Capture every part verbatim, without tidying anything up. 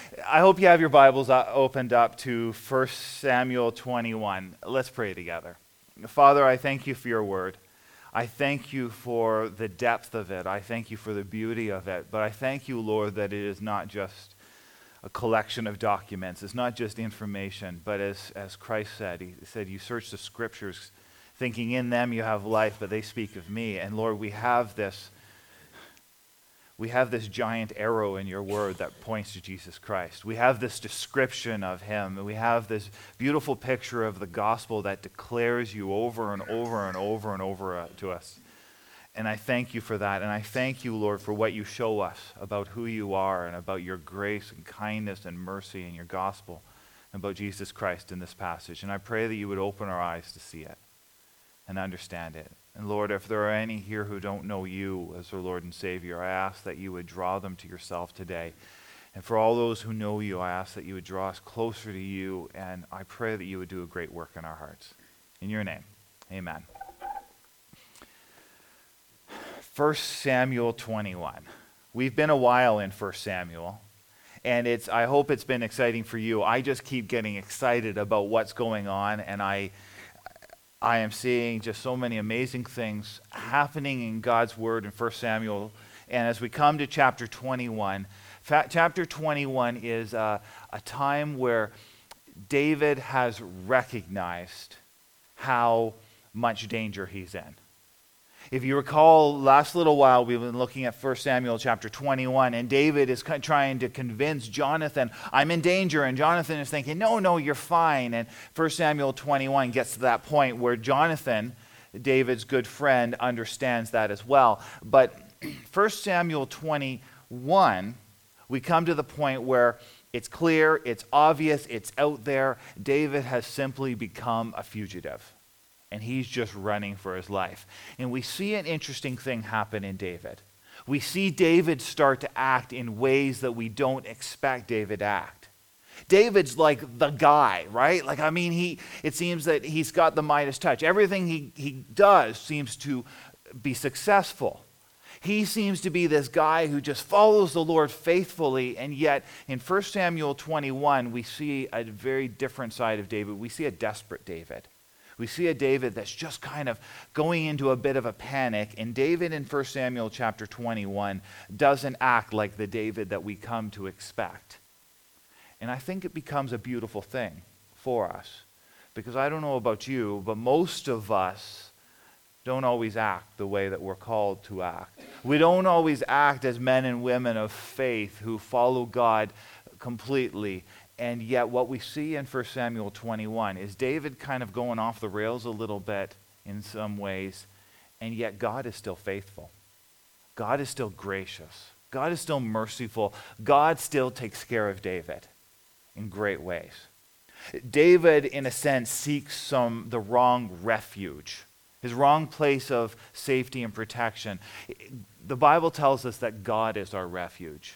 I hope you have your Bibles uh, opened up to First Samuel twenty-one. Let's pray together. Father, I thank you for your word. I thank you for the depth of it. I thank you for the beauty of it. But I thank you, Lord, that it is not just a collection of documents. It's not just information. But as, as Christ said, he said, you search the scriptures thinking in them you have life, but they speak of me. And Lord, we have this We have this giant arrow in your word that points to Jesus Christ. We have this description of him. We have this beautiful picture of the gospel that declares you over and over and over and over uh, to us. And I thank you for that. And I thank you, Lord, for what you show us about who you are and about your grace and kindness and mercy and your gospel and about Jesus Christ in this passage. And I pray that you would open our eyes to see it and understand it. And Lord, if there are any here who don't know you as their Lord and Savior, I ask that you would draw them to yourself today. And for all those who know you, I ask that you would draw us closer to you, and I pray that you would do a great work in our hearts. In your name, amen. First Samuel twenty-one. We've been a while in First Samuel, and it's. I hope it's been exciting for you. I just keep getting excited about what's going on, and I... I am seeing just so many amazing things happening in God's word in First Samuel. And as we come to chapter twenty-one, fa- chapter twenty-one is a, a time where David has recognized how much danger he's in. If you recall, last little while we've been looking at First Samuel chapter twenty-one, and David is trying to convince Jonathan, I'm in danger, and Jonathan is thinking, no, no, you're fine. And First Samuel twenty-one gets to that point where Jonathan, David's good friend, understands that as well. But First Samuel twenty-one, we come to the point where it's clear, it's obvious, it's out there. David has simply become a fugitive. And he's just running for his life. And we see an interesting thing happen in David. We see David start to act in ways that we don't expect David to act. David's like the guy, right? Like, I mean, he. It seems that he's got the Midas touch. Everything he, he does seems to be successful. He seems to be this guy who just follows the Lord faithfully, and yet in First Samuel twenty-one, we see a very different side of David. We see a desperate David. We see a David that's just kind of going into a bit of a panic, and David in First Samuel chapter twenty-one doesn't act like the David that we come to expect. And I think it becomes a beautiful thing for us, because I don't know about you, but most of us don't always act the way that we're called to act. We don't always act as men and women of faith who follow God completely. And yet what we see in First Samuel twenty-one is David kind of going off the rails a little bit in some ways, and yet God is still faithful. God is still gracious. God is still merciful. God still takes care of David in great ways. David, in a sense, seeks some the wrong refuge, his wrong place of safety and protection. The Bible tells us that God is our refuge.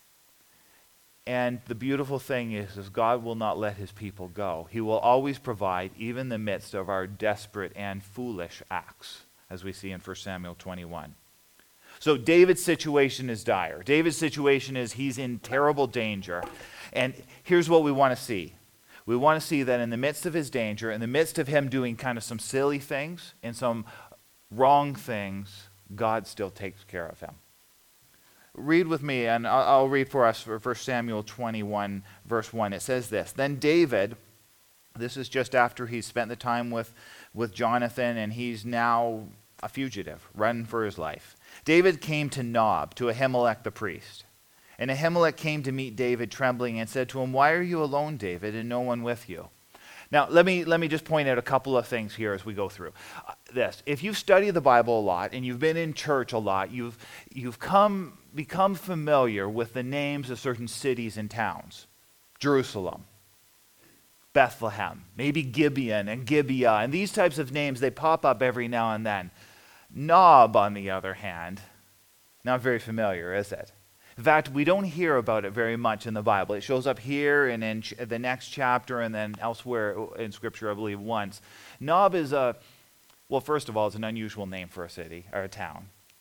And the beautiful thing is, is God will not let his people go. He will always provide, even in the midst of our desperate and foolish acts, as we see in First Samuel twenty-one. So David's situation is dire. David's situation is he's in terrible danger. And here's what we want to see. We want to see that in the midst of his danger, in the midst of him doing kind of some silly things and some wrong things, God still takes care of him. Read with me, and I'll, I'll read for us for First Samuel twenty-one, verse one. It says this, Then David, this is just after he's spent the time with, with Jonathan, and he's now a fugitive, running for his life. David came to Nob, to Ahimelech the priest. And Ahimelech came to meet David trembling and said to him, Why are you alone, David, and no one with you? Now, let me let me just point out a couple of things here as we go through uh, this. If you've studied the Bible a lot and you've been in church a lot, you've you've come become familiar with the names of certain cities and towns. Jerusalem, Bethlehem, maybe Gibeon and Gibeah, and these types of names, they pop up every now and then. Nob, on the other hand, not very familiar, is it? In fact, we don't hear about it very much in the Bible. It shows up here and in ch- the next chapter and then elsewhere in Scripture, I believe, once. Nob is a, well, first of all, it's an unusual name for a city or a town.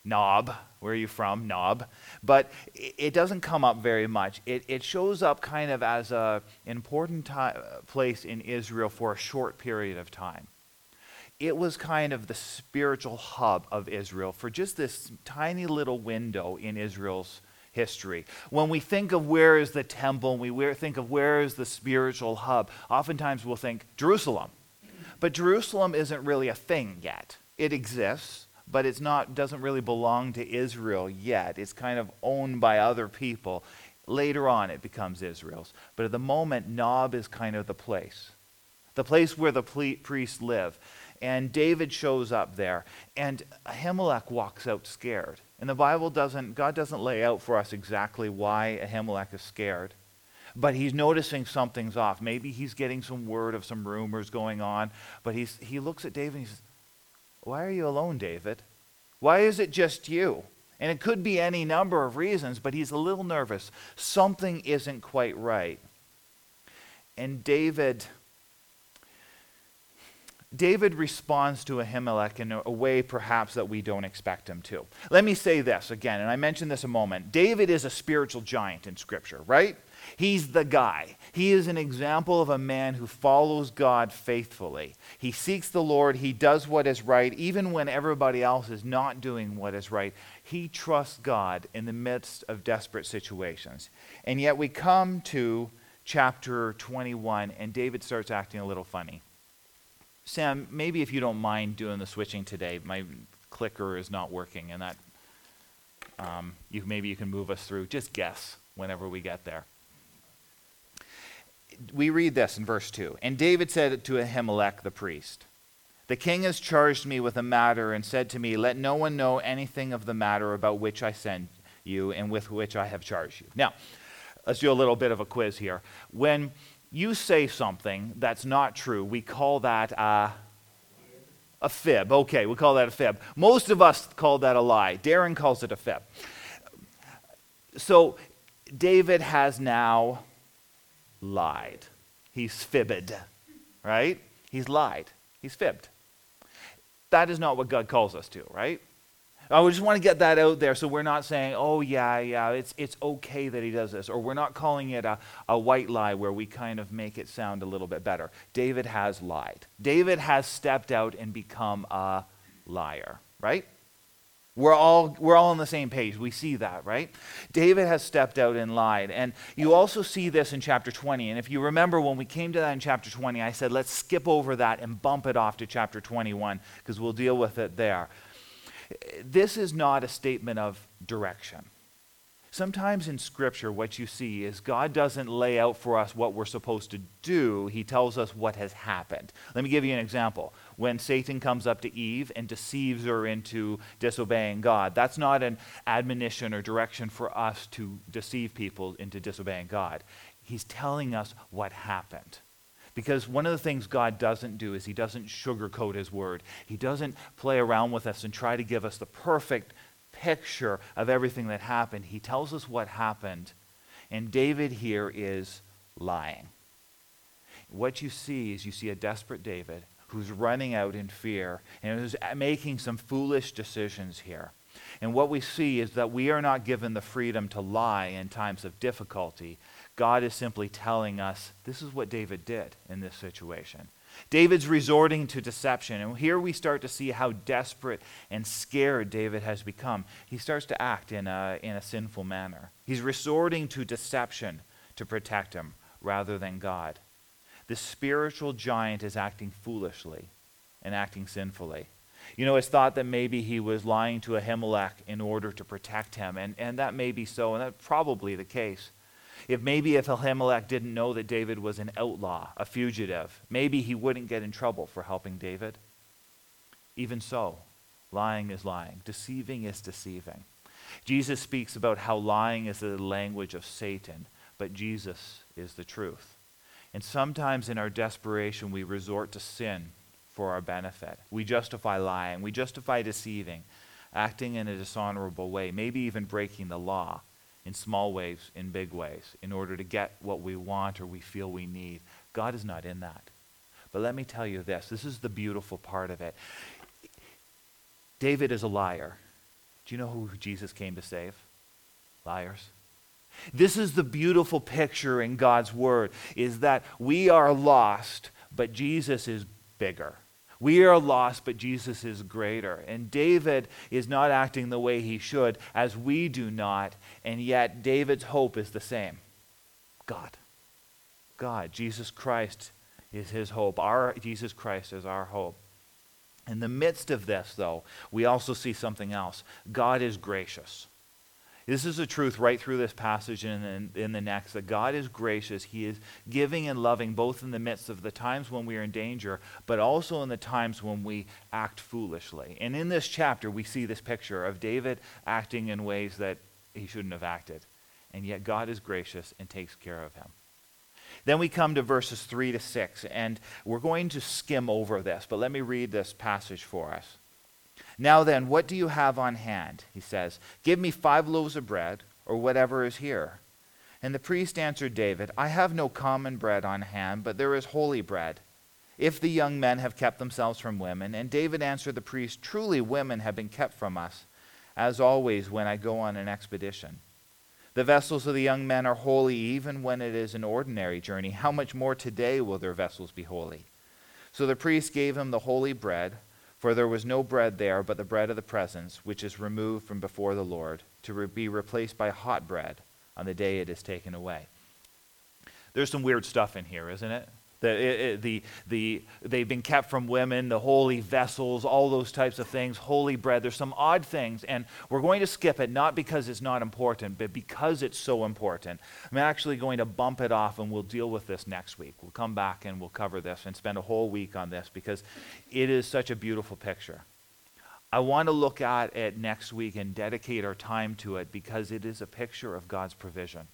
Nob, where are you from? Nob. But it, it doesn't come up very much. It, it shows up kind of as a, an important ti- place in Israel for a short period of time. It was kind of the spiritual hub of Israel for just this tiny little window in Israel's history. When we think of where is the temple, and we think of where is the spiritual hub, oftentimes we'll think Jerusalem. But Jerusalem isn't really a thing yet. It exists, but it's not doesn't really belong to Israel yet. It's kind of owned by other people. Later on it becomes Israel's. But at the moment, Nob is kind of the place. The place where the ple- priests live. And David shows up there. And Ahimelech walks out scared. And the Bible doesn't, God doesn't lay out for us exactly why Ahimelech is scared. But he's noticing something's off. Maybe he's getting some word of some rumors going on. But he's, he looks at David and he says, "Why are you alone, David? Why is it just you?" And it could be any number of reasons, but he's a little nervous. Something isn't quite right. And David, David responds to Ahimelech in a way perhaps that we don't expect him to. Let me say this again, and I mentioned this a moment. David is a spiritual giant in Scripture, right? He's the guy. He is an example of a man who follows God faithfully. He seeks the Lord. He does what is right, even when everybody else is not doing what is right. He trusts God in the midst of desperate situations. And yet we come to chapter twenty-one, and David starts acting a little funny. Sam, maybe if you don't mind doing the switching today, my clicker is not working, and that um, you maybe you can move us through. Just guess whenever we get there. We read this in verse two. "And David said to Ahimelech the priest, 'The king has charged me with a matter and said to me, let no one know anything of the matter about which I send you and with which I have charged you.'" Now, let's do a little bit of a quiz here. When you say something that's not true, we call that a, a fib. Okay, we call that a fib. Most of us call that a lie. Darren calls it a fib. So David has now lied. He's fibbed, right? He's lied. He's fibbed. That is not what God calls us to, right? I just want to get that out there so we're not saying, oh, yeah, yeah, it's it's okay that he does this. Or we're not calling it a, a white lie where we kind of make it sound a little bit better. David has lied. David has stepped out and become a liar, right? We're all we're all on the same page. We see that, right? David has stepped out and lied. And you also see this in chapter twenty. And if you remember when we came to that in chapter twenty, I said, let's skip over that and bump it off to chapter twenty-one because we'll deal with it there. This is not a statement of direction. Sometimes in Scripture, what you see is God doesn't lay out for us what we're supposed to do. He tells us what has happened. Let me give you an example. When Satan comes up to Eve and deceives her into disobeying God, that's not an admonition or direction for us to deceive people into disobeying God. He's telling us what happened. Because one of the things God doesn't do is he doesn't sugarcoat his word. He doesn't play around with us and try to give us the perfect picture of everything that happened. He tells us what happened. And David here is lying. What you see is you see a desperate David who's running out in fear and who's making some foolish decisions here. And what we see is that we are not given the freedom to lie in times of difficulty. God is simply telling us this is what David did in this situation. David's resorting to deception. And here we start to see how desperate and scared David has become. He starts to act in a, in a sinful manner. He's resorting to deception to protect him rather than God. The spiritual giant is acting foolishly and acting sinfully. You know, it's thought that maybe he was lying to Ahimelech in order to protect him. And, and that may be so, and that's probably the case. If maybe if Ahimelech didn't know that David was an outlaw, a fugitive, maybe he wouldn't get in trouble for helping David. Even so, lying is lying. Deceiving is deceiving. Jesus speaks about how lying is the language of Satan, but Jesus is the truth. And sometimes in our desperation, we resort to sin for our benefit. We justify lying. We justify deceiving, acting in a dishonorable way, maybe even breaking the law. In small ways, in big ways, in order to get what we want or we feel we need. God is not in that. But let me tell you this. This is the beautiful part of it. David is a liar. Do you know who Jesus came to save? Liars. This is the beautiful picture in God's word, is that we are lost, but Jesus is bigger. We are lost, but Jesus is greater. And David is not acting the way he should, as we do not, and yet David's hope is the same. God. God. Jesus Christ is his hope. Our Jesus Christ is our hope. In the midst of this, though, we also see something else. God is gracious. This is a truth right through this passage and in, in the next, that God is gracious. He is giving and loving both in the midst of the times when we are in danger, but also in the times when we act foolishly. And in this chapter, we see this picture of David acting in ways that he shouldn't have acted. And yet God is gracious and takes care of him. Then we come to verses three to six, and we're going to skim over this, but let me read this passage for us. Now then, what do you have on hand? He says, give me five loaves of bread, or whatever is here. And the priest answered David, I have no common bread on hand, but there is holy bread, if the young men have kept themselves from women. And David answered the priest, truly women have been kept from us, as always when I go on an expedition. The vessels of the young men are holy even when it is an ordinary journey. How much more today will their vessels be holy? So the priest gave him the holy bread, for there was no bread there but the bread of the presence, which is removed from before the Lord, to re- be replaced by hot bread on the day it is taken away. There's some weird stuff in here, isn't it? The, it, it, the, the, they've been kept from women, the holy vessels, all those types of things, holy bread. There's some odd things, and we're going to skip it, not because it's not important, but because it's so important. I'm actually going to bump it off, and we'll deal with this next week. We'll come back and we'll cover this and spend a whole week on this, because it is such a beautiful picture. I want to look at it next week and dedicate our time to it, because it is a picture of God's provision.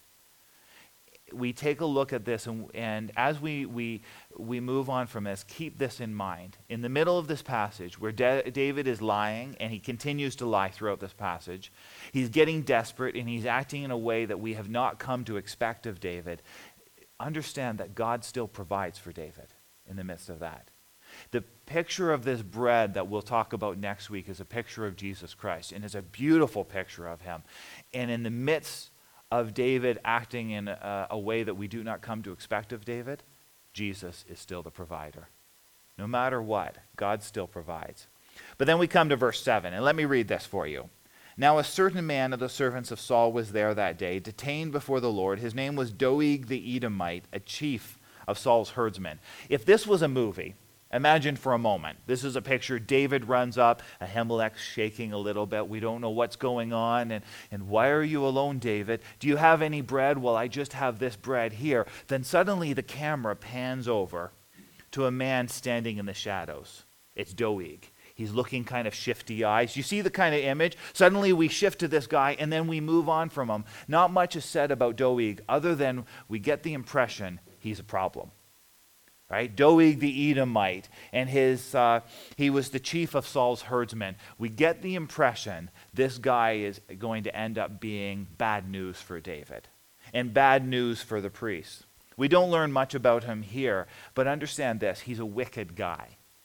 We take a look at this, and, and as we, we we move on from this, keep this in mind. In the middle of this passage, where Da- David is lying, and he continues to lie throughout this passage, he's getting desperate, and he's acting in a way that we have not come to expect of David. Understand that God still provides for David in the midst of that. The picture of this bread that we'll talk about next week is a picture of Jesus Christ, and it's a beautiful picture of him. And in the midst of David acting in a, a way that we do not come to expect of David, Jesus is still the provider. No matter what, God still provides. But then we come to verse seven, and let me read this for you. Now a certain man of the servants of Saul was there that day, detained before the Lord. His name was Doeg the Edomite, a chief of Saul's herdsmen. If this was a movie, imagine for a moment. This is a picture. David runs up, Ahimelech's shaking a little bit. We don't know what's going on. And, and why are you alone, David? Do you have any bread? Well, I just have this bread here. Then suddenly the camera pans over to a man standing in the shadows. It's Doeg. He's looking kind of shifty eyes. You see the kind of image? Suddenly we shift to this guy, and then we move on from him. Not much is said about Doeg, other than we get the impression he's a problem. Right? Doeg the Edomite, and his uh, he was the chief of Saul's herdsmen. We get the impression this guy is going to end up being bad news for David and bad news for the priests. We don't learn much about him here, but understand this, he's a wicked guy.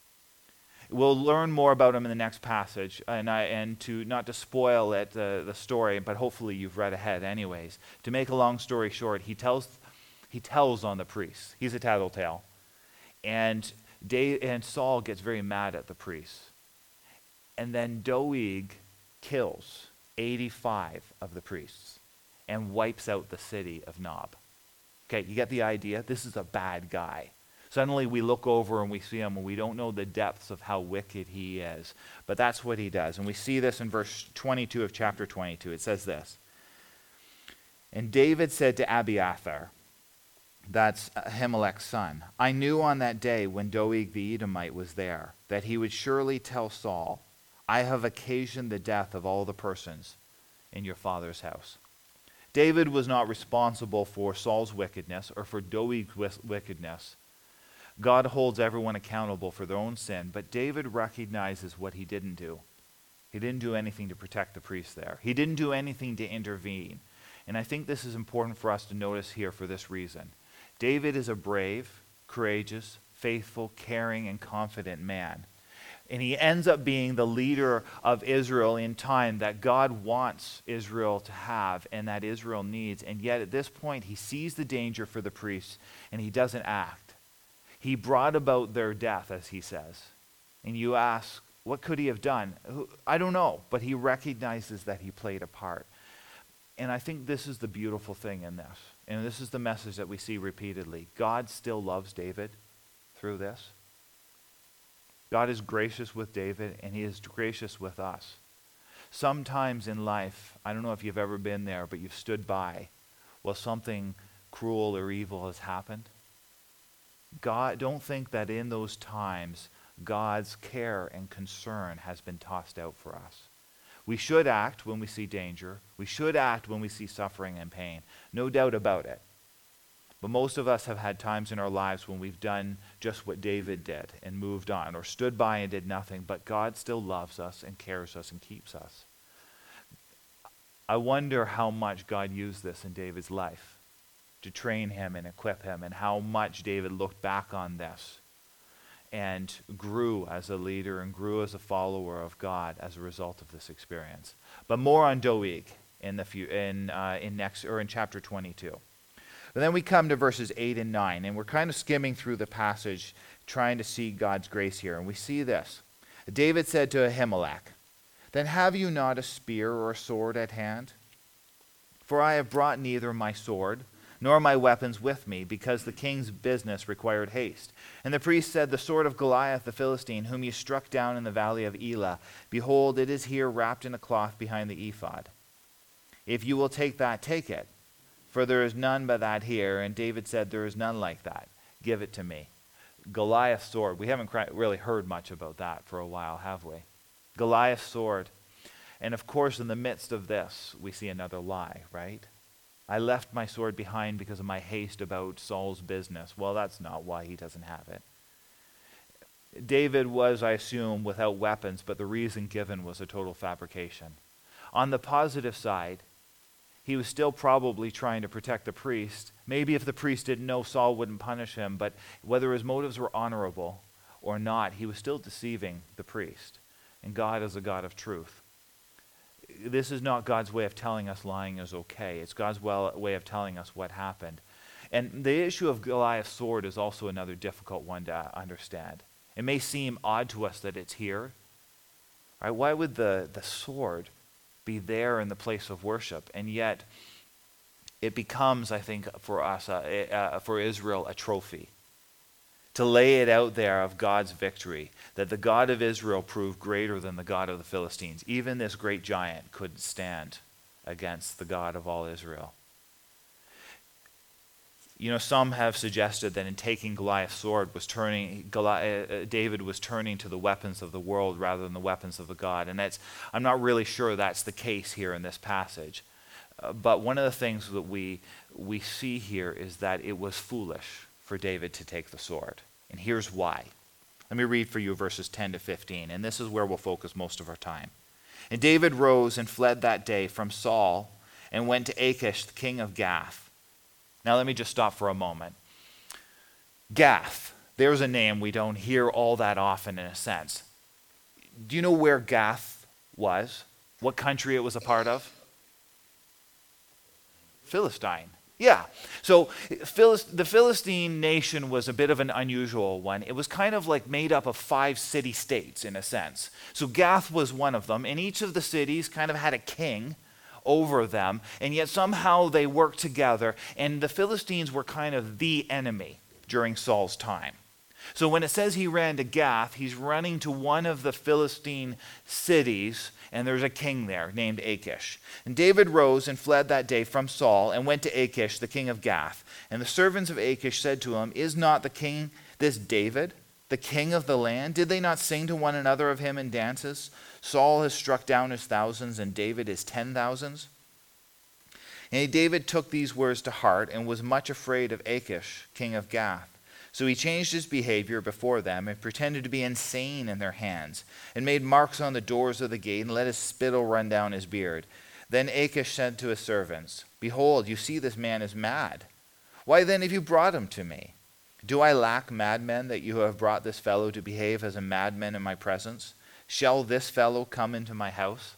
We'll learn more about him in the next passage, and, I, and to not to spoil it, uh, the story, but hopefully you've read ahead anyways. To make a long story short, he tells, he tells on the priests. He's a tattletale. And, Dave, and Saul gets very mad at the priests. And then Doeg kills eighty-five of the priests and wipes out the city of Nob. Okay, you get the idea? This is a bad guy. Suddenly we look over and we see him, and we don't know the depths of how wicked he is. But that's what he does. And we see this in verse twenty-two of chapter twenty-two. It says this. And David said to Abiathar, that's Ahimelech's son, I knew on that day when Doeg the Edomite was there that he would surely tell Saul, I have occasioned the death of all the persons in your father's house. David was not responsible for Saul's wickedness or for Doeg's wickedness. God holds everyone accountable for their own sin, but David recognizes what he didn't do. He didn't do anything to protect the priests there. He didn't do anything to intervene. And I think this is important for us to notice here for this reason. David is a brave, courageous, faithful, caring, and confident man. And he ends up being the leader of Israel in time that God wants Israel to have and that Israel needs. And yet at this point, he sees the danger for the priests and he doesn't act. He brought about their death, as he says. And you ask, what could he have done? I don't know, but he recognizes that he played a part. And I think this is the beautiful thing in this. And this is the message that we see repeatedly. God still loves David through this. God is gracious with David, and he is gracious with us. Sometimes in life, I don't know if you've ever been there, but you've stood by while something cruel or evil has happened. God, don't think that in those times, God's care and concern has been tossed out for us. We should act when we see danger. We should act when we see suffering and pain. No doubt about it. But most of us have had times in our lives when we've done just what David did and moved on, or stood by and did nothing, but God still loves us and cares us and keeps us. I wonder how much God used this in David's life to train him and equip him, and how much David looked back on this and grew as a leader and grew as a follower of God as a result of this experience. But more on Doeg in the few, in uh, in next or in chapter twenty-two. But then we come to verses eight and nine, and we're kind of skimming through the passage, trying to see God's grace here. And we see this. David said to Ahimelech, "Then have you not a spear or a sword at hand? For I have brought neither my sword nor my weapons with me, because the king's business required haste." And the priest said, "The sword of Goliath the Philistine, whom you struck down in the valley of Elah, behold, it is here wrapped in a cloth behind the ephod. If you will take that, take it. For there is none but that here." And David said, "There is none like that. Give it to me." Goliath's sword. We haven't really heard much about that for a while, have we? Goliath's sword. And of course, in the midst of this, we see another lie, right? I left my sword behind because of my haste about Saul's business. Well, that's not why he doesn't have it. David was, I assume, without weapons, but the reason given was a total fabrication. On the positive side, he was still probably trying to protect the priest. Maybe if the priest didn't know, Saul wouldn't punish him, but whether his motives were honorable or not, he was still deceiving the priest. And God is a God of truth. This is not God's way of telling us lying is okay. It's God's well, way of telling us what happened. And the issue of Goliath's sword is also another difficult one to understand. It may seem odd to us that it's here. Right? Why would the, the sword be there in the place of worship? And yet, it becomes, I think, for us, uh, uh, for Israel, a trophy. To lay it out there of God's victory, that the God of Israel proved greater than the God of the Philistines. Even this great giant couldn't stand against the God of all Israel. You know, some have suggested that in taking Goliath's sword, was turning Goliath, uh, David was turning to the weapons of the world rather than the weapons of the God. And that's, I'm not really sure that's the case here in this passage. Uh, but one of the things that we we see here is that it was foolish for David to take the sword. And here's why. Let me read for you verses ten to fifteen, and this is where we'll focus most of our time. "And David rose and fled that day from Saul and went to Achish, the king of Gath." Now let me just stop for a moment. Gath, there's a name we don't hear all that often in a sense. Do you know where Gath was? What country it was a part of? Philistine. Yeah. So Philist- the Philistine nation was a bit of an unusual one. It was kind of like made up of five city-states in a sense. So Gath was one of them, and each of the cities kind of had a king over them, and yet somehow they worked together, and the Philistines were kind of the enemy during Saul's time. So when it says he ran to Gath, he's running to one of the Philistine cities, and there's a king there named Achish. And David rose and fled that day from Saul and went to Achish, the king of Gath. And the servants of Achish said to him, "Is not the king this David, the king of the land? Did they not sing to one another of him in dances? Saul has struck down his thousands, and David his ten thousands." And David took these words to heart and was much afraid of Achish, king of Gath. So he changed his behavior before them and pretended to be insane in their hands, and made marks on the doors of the gate and let his spittle run down his beard. Then Achish said to his servants, "Behold, you see this man is mad. Why then have you brought him to me?" Do I lack madmen that you have brought this fellow to behave as a madman in my presence? Shall this fellow come into my house?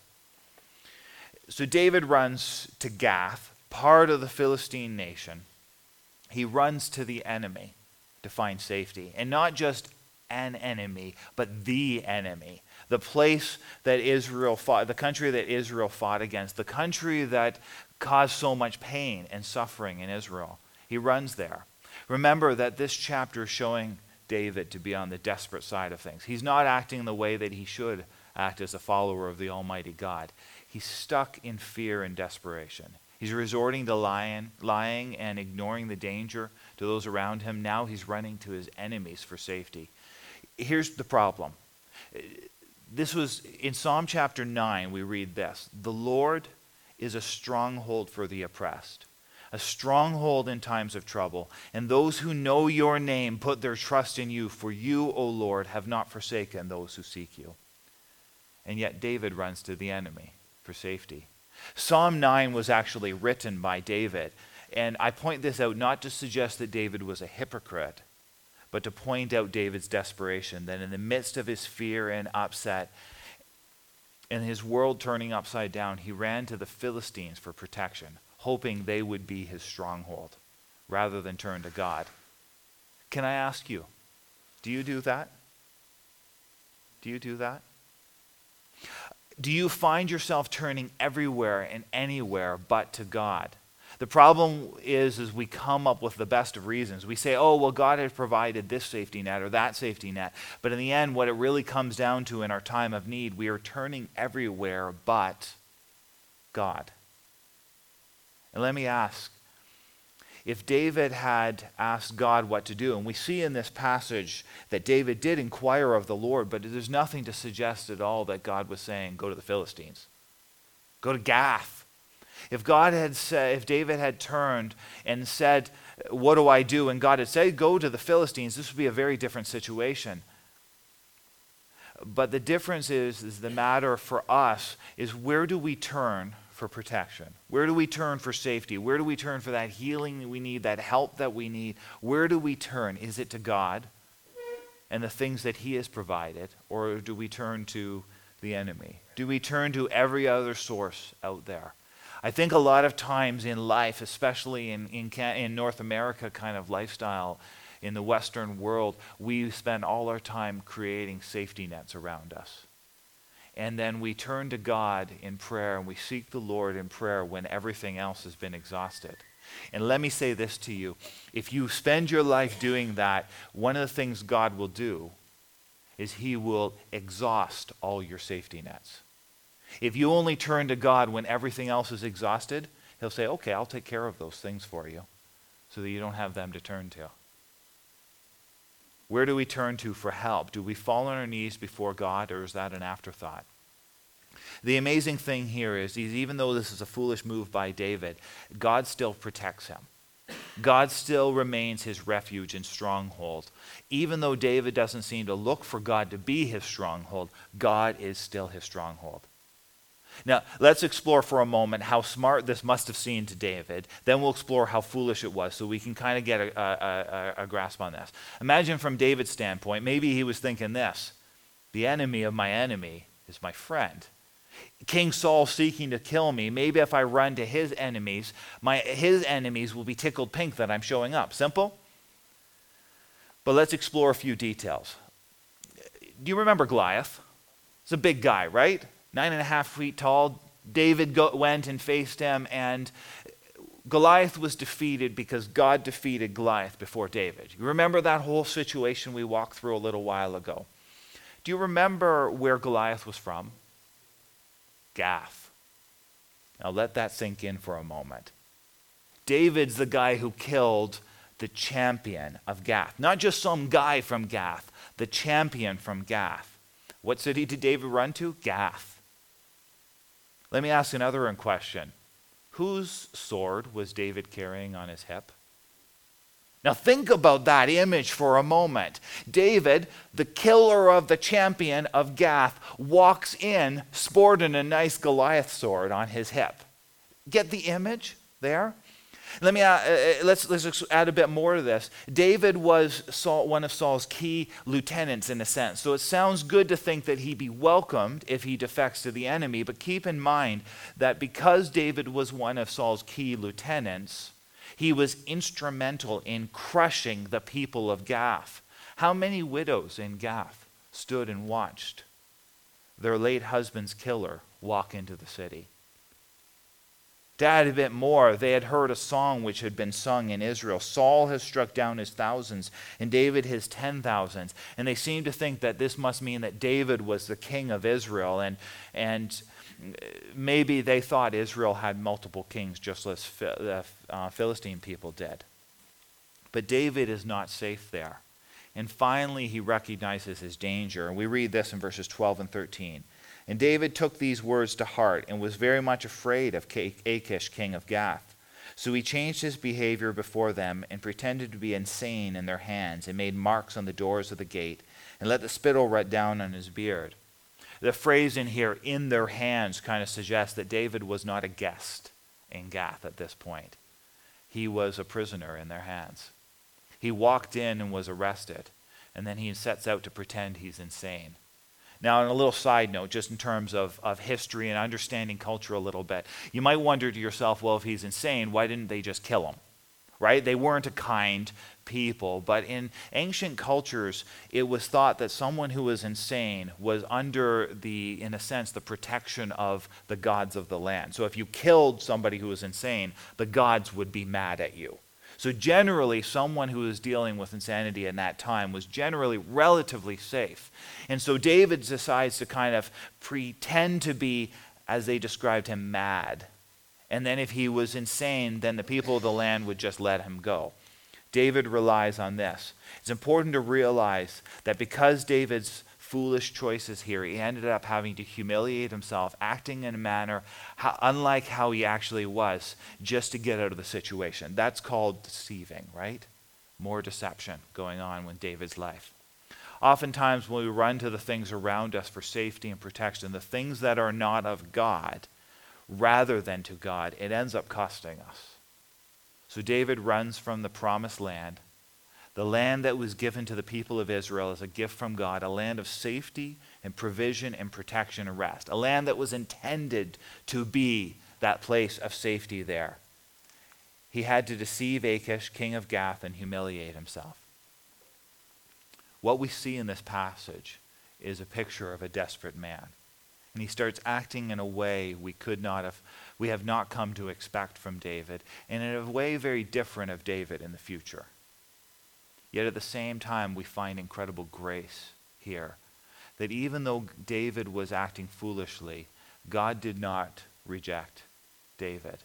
So David runs to Gath, part of the Philistine nation. He runs to the enemy to find safety. And not just an enemy, but the enemy. The place that Israel fought, the country that Israel fought against, the country that caused so much pain and suffering in Israel. He runs there. Remember that this chapter is showing David to be on the desperate side of things. He's not acting the way that he should act as a follower of the Almighty God. He's stuck in fear and desperation. He's resorting to lying, lying and ignoring the danger to those around him. Now he's running to his enemies for safety. Here's the problem. This was in Psalm chapter nine, we read this. The Lord is a stronghold for the oppressed, a stronghold in times of trouble. And those who know your name put their trust in you, for you, O Lord, have not forsaken those who seek you. And yet David runs to the enemy for safety. Psalm nine was actually written by David. And I point this out not to suggest that David was a hypocrite, but to point out David's desperation, that in the midst of his fear and upset, and his world turning upside down, he ran to the Philistines for protection, hoping they would be his stronghold, rather than turn to God. Can I ask you, do you do that? Do you do that? Do you find yourself turning everywhere and anywhere but to God? The problem is, is we come up with the best of reasons. We say, oh, well, God has provided this safety net or that safety net. But in the end, what it really comes down to in our time of need, we are turning everywhere but God. And let me ask, if David had asked God what to do, and we see in this passage that David did inquire of the Lord, but there's nothing to suggest at all that God was saying, go to the Philistines. Go to Gath. If God had said, if David had turned and said, what do I do? And God had said, go to the Philistines, this would be a very different situation. But the difference is, is the matter for us is where do we turn for protection? Where do we turn for safety? Where do we turn for that healing that we need, that help that we need? Where do we turn? Is it to God and the things that he has provided, or do we turn to the enemy? Do we turn to every other source out there? I think a lot of times in life, especially in, in, in North America kind of lifestyle, in the Western world, we spend all our time creating safety nets around us. And then we turn to God in prayer and we seek the Lord in prayer when everything else has been exhausted. And let me say this to you. If you spend your life doing that, one of the things God will do is he will exhaust all your safety nets. If you only turn to God when everything else is exhausted, he'll say, okay, I'll take care of those things for you so that you don't have them to turn to. Where do we turn to for help? Do we fall on our knees before God, or is that an afterthought? The amazing thing here is, is even though this is a foolish move by David, God still protects him. God still remains his refuge and stronghold. Even though David doesn't seem to look for God to be his stronghold, God is still his stronghold. Now, let's explore for a moment how smart this must have seemed to David. Then we'll explore how foolish it was so we can kind of get a, a, a, a grasp on this. Imagine from David's standpoint, maybe he was thinking this: the enemy of my enemy is my friend. King Saul seeking to kill me. Maybe if I run to his enemies, my his enemies will be tickled pink that I'm showing up. Simple? But let's explore a few details. Do you remember Goliath? He's a big guy, right? Nine and a half feet tall. David go, went and faced him, and Goliath was defeated because God defeated Goliath before David. You remember that whole situation we walked through a little while ago? Do you remember where Goliath was from? Gath. Now let that sink in for a moment. David's the guy who killed the champion of Gath. Not just some guy from Gath, the champion from Gath. What city did David run to? Gath. Let me ask another question. Whose sword was David carrying on his hip? Now think about that image for a moment. David, the killer of the champion of Gath, walks in sporting a nice Goliath sword on his hip. Get the image there? Let me add, uh, let's let's add a bit more to this. David was Saul, one of Saul's key lieutenants in a sense. So it sounds good to think that he'd be welcomed if he defects to the enemy, but keep in mind that because David was one of Saul's key lieutenants, he was instrumental in crushing the people of Gath. How many widows in Gath stood and watched their late husband's killer walk into the city? To add a bit more, they had heard a song which had been sung in Israel. Saul has struck down his thousands, and David his ten thousands. And they seemed to think that this must mean that David was the king of Israel. And, and maybe they thought Israel had multiple kings, just as the uh, Philistine people did. But David is not safe there. And finally, he recognizes his danger. And we read this in verses twelve and thirteen. And David took these words to heart and was very much afraid of Achish, king of Gath. So he changed his behavior before them and pretended to be insane in their hands and made marks on the doors of the gate and let the spittle run down on his beard. The phrase in here, in their hands, kind of suggests that David was not a guest in Gath at this point. He was a prisoner in their hands. He walked in and was arrested, and then he sets out to pretend he's insane. Now, on a little side note, just in terms of, of history and understanding culture a little bit, you might wonder to yourself, well, if he's insane, why didn't they just kill him? Right? They weren't a kind people. But in ancient cultures, it was thought that someone who was insane was under the, in a sense, the protection of the gods of the land. So if you killed somebody who was insane, the gods would be mad at you. So generally, someone who was dealing with insanity in that time was generally relatively safe. And so David decides to kind of pretend to be, as they described him, mad. And then if he was insane, then the people of the land would just let him go. David relies on this. It's important to realize that because David's foolish choices here, he ended up having to humiliate himself, acting in a manner how, unlike how he actually was, just to get out of the situation. That's called deceiving, right? More deception going on in David's life. Oftentimes when we run to the things around us for safety and protection, the things that are not of God, rather than to God, it ends up costing us. So David runs from the promised land, the land that was given to the people of Israel as a gift from God, a land of safety and provision and protection and rest, a land that was intended to be that place of safety there. He had to deceive Achish, king of Gath, and humiliate himself. What we see in this passage is a picture of a desperate man. And he starts acting in a way we could not have, we have not come to expect from David, and in a way very different of David in the future. Yet at the same time, we find incredible grace here. That even though David was acting foolishly, God did not reject David.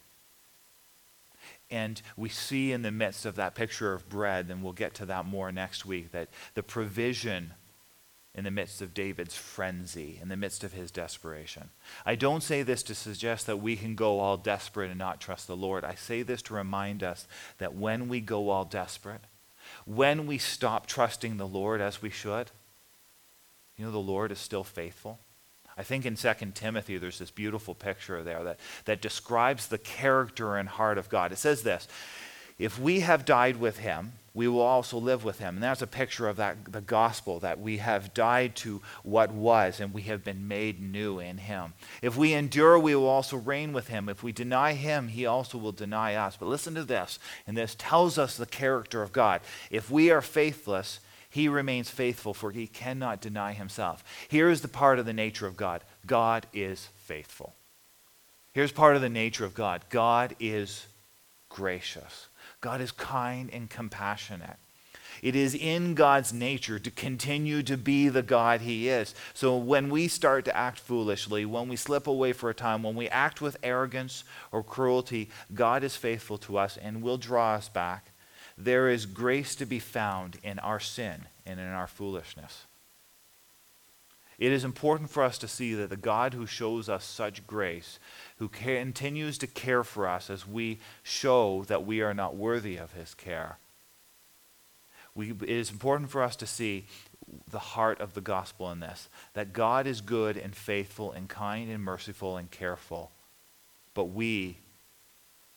And we see in the midst of that picture of bread, and we'll get to that more next week, that the provision in the midst of David's frenzy, in the midst of his desperation. I don't say this to suggest that we can go all desperate and not trust the Lord. I say this to remind us that when we go all desperate, when we stop trusting the Lord as we should, you know, the Lord is still faithful. I think in Second Timothy there's this beautiful picture there that, that describes the character and heart of God. It says this, if we have died with him, we will also live with him. And that's a picture of that the gospel, that we have died to what was and we have been made new in him. If we endure, we will also reign with him. If we deny him, he also will deny us. But listen to this, and this tells us the character of God. If we are faithless, he remains faithful, for he cannot deny himself. Here is the part of the nature of God. God is faithful. Here's part of the nature of God. God is gracious. God is kind and compassionate. It is in God's nature to continue to be the God he is. So when we start to act foolishly, when we slip away for a time, when we act with arrogance or cruelty, God is faithful to us and will draw us back. There is grace to be found in our sin and in our foolishness. It is important for us to see that the God who shows us such grace, who continues to care for us as we show that we are not worthy of his care, we, it is important for us to see the heart of the gospel in this, that God is good and faithful and kind and merciful and careful, but we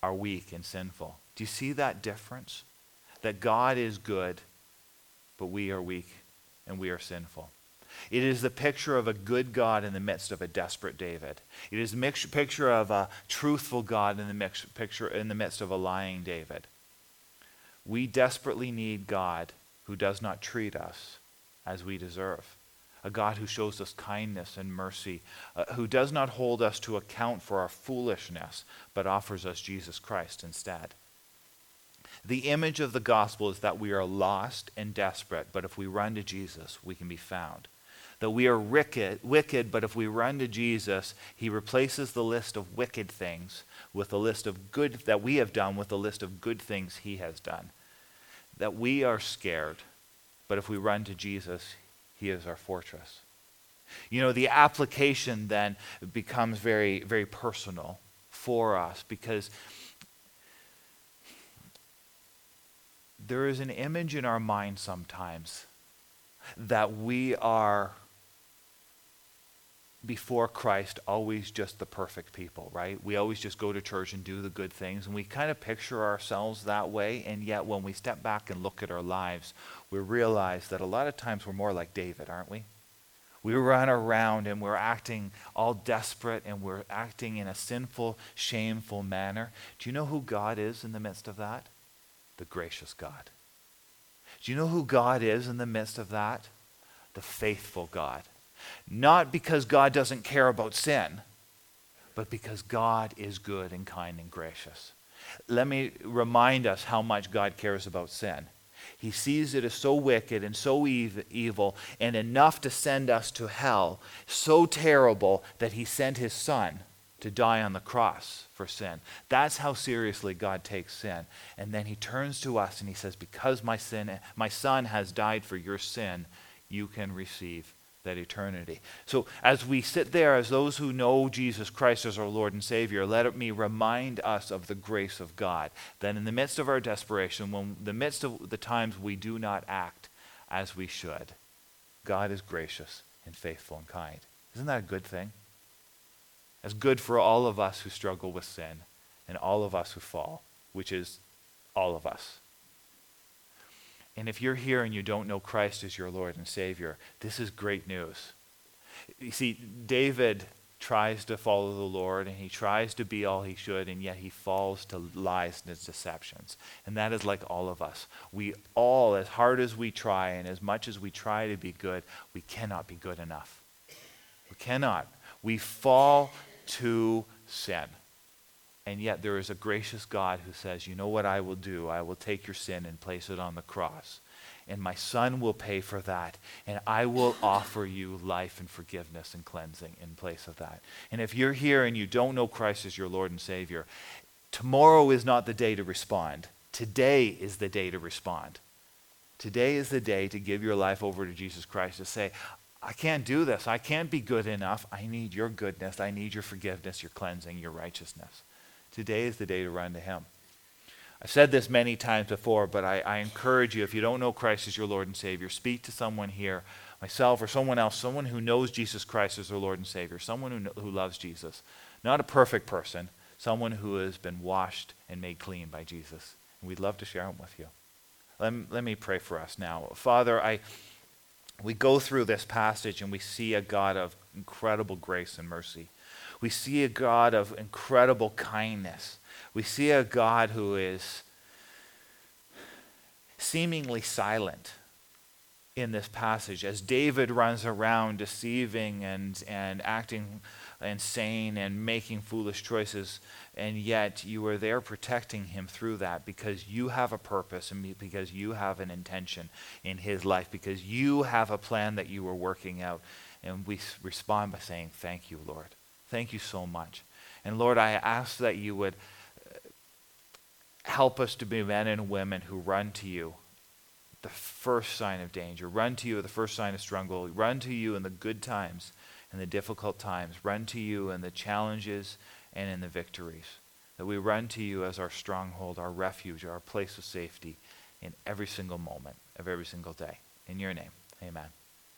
are weak and sinful. Do you see that difference? That God is good, but we are weak and we are sinful. It is the picture of a good God in the midst of a desperate David. It is a mix, picture of a truthful God in the mix, picture in the midst of a lying David. We desperately need God who does not treat us as we deserve. A God who shows us kindness and mercy, uh, who does not hold us to account for our foolishness, but offers us Jesus Christ instead. The image of the gospel is that we are lost and desperate, but if we run to Jesus, we can be found. That we are wicked, wicked, but if we run to Jesus, he replaces the list of wicked things with a list of good that we have done with a list of good things he has done. That we are scared, but if we run to Jesus, he is our fortress. You know, the application then becomes very, very personal for us because there is an image in our mind sometimes that we are before Christ always just the perfect people, right? We always just go to church and do the good things, and we kind of picture ourselves that way, and yet when we step back and look at our lives, we realize that a lot of times we're more like David, aren't we? We run around and we're acting all desperate and we're acting in a sinful, shameful manner. Do you know who God is in the midst of that? The gracious God. Do you know who God is in the midst of that? The faithful God. Not because God doesn't care about sin, but because God is good and kind and gracious. Let me remind us how much God cares about sin. He sees it as so wicked and so ev- evil and enough to send us to hell, so terrible that he sent his son to die on the cross for sin. That's how seriously God takes sin. And then he turns to us and he says, because my sin, my son has died for your sin, you can receive that eternity. So as we sit there as those who know Jesus Christ as our Lord and Savior, let me remind us of the grace of God. That in the midst of our desperation, when in the midst of the times we do not act as we should, God is gracious and faithful and kind. Isn't that a good thing? It's good for all of us who struggle with sin and all of us who fall, which is all of us. And if you're here and you don't know Christ as your Lord and Savior, this is great news. You see, David tries to follow the Lord and he tries to be all he should, and yet he falls to lies and deceptions. And that is like all of us. We all, as hard as we try and as much as we try to be good, we cannot be good enough. We cannot. We fall to sin. And yet there is a gracious God who says, you know what I will do? I will take your sin and place it on the cross. And my son will pay for that. And I will offer you life and forgiveness and cleansing in place of that. And if you're here and you don't know Christ as your Lord and Savior, tomorrow is not the day to respond. Today is the day to respond. Today is the day to give your life over to Jesus Christ, to say, I can't do this. I can't be good enough. I need your goodness. I need your forgiveness, your cleansing, your righteousness. Today is the day to run to him. I've said this many times before, but I, I encourage you, if you don't know Christ as your Lord and Savior, speak to someone here, myself or someone else, someone who knows Jesus Christ as their Lord and Savior, someone who, who loves Jesus. Not a perfect person, someone who has been washed and made clean by Jesus. And we'd love to share them with you. Let, let me pray for us now. Father, I we go through this passage and we see a God of incredible grace and mercy. We see a God of incredible kindness. We see a God who is seemingly silent in this passage as David runs around deceiving and, and acting insane and making foolish choices, and yet you are there protecting him through that because you have a purpose and because you have an intention in his life, because you have a plan that you are working out. And we respond by saying, thank you, Lord. Thank you so much. And Lord, I ask that you would help us to be men and women who run to you the first sign of danger, run to you at the first sign of struggle, run to you in the good times and the difficult times, run to you in the challenges and in the victories. That we run to you as our stronghold, our refuge, our place of safety in every single moment of every single day. In your name, amen.